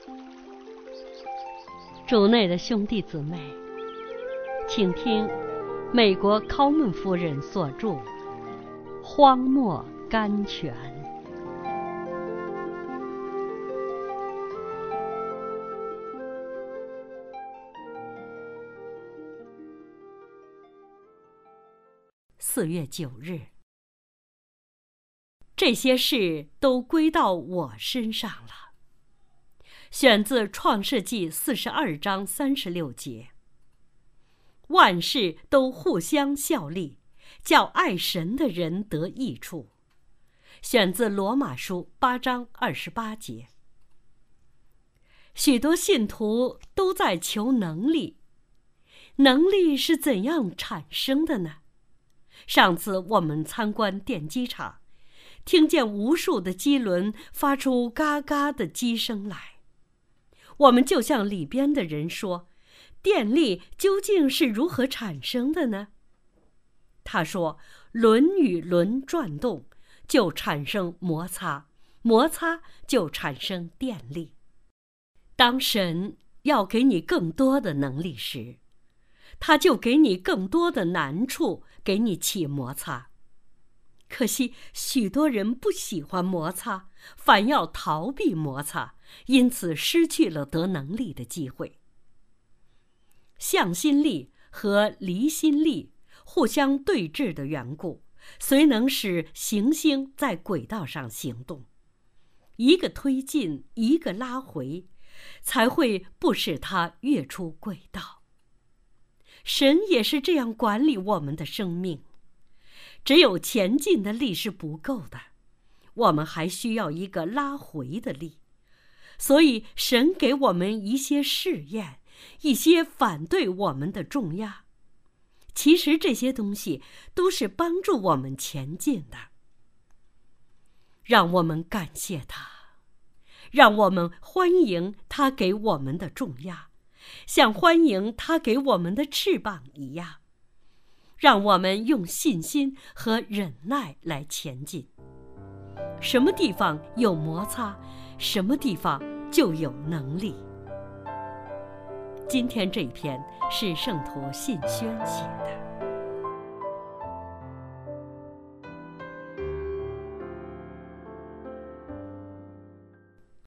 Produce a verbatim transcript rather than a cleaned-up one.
主内的兄弟姊妹，请听美国考门夫人所著《荒漠甘泉》。四月九日，这些事都归到我身上了。选自创世纪四十二章三十六节。万事都互相效力，叫爱神的人得益处。选自罗马书八章二十八节。许多信徒都在求能力，能力是怎样产生的呢？上次我们参观电机厂，听见无数的机轮发出嘎嘎的机声来。我们就向里边的人说，电力究竟是如何产生的呢？他说，轮与轮转动就产生摩擦，摩擦就产生电力。当神要给你更多的能力时，他就给你更多的难处，给你起摩擦。可惜许多人不喜欢摩擦，反要逃避摩擦，因此失去了得能力的机会。向心力和离心力互相对峙的缘故，虽能使行星在轨道上行动，一个推进，一个拉回，才会不使它跃出轨道。神也是这样管理我们的生命。只有前进的力是不够的，我们还需要一个拉回的力。所以神给我们一些试验，一些反对我们的重压。其实这些东西都是帮助我们前进的。让我们感谢他，让我们欢迎他给我们的重压，像欢迎他给我们的翅膀一样。让我们用信心和忍耐来前进。什么地方有摩擦，什么地方就有能力。今天这一篇是圣徒信宣写的。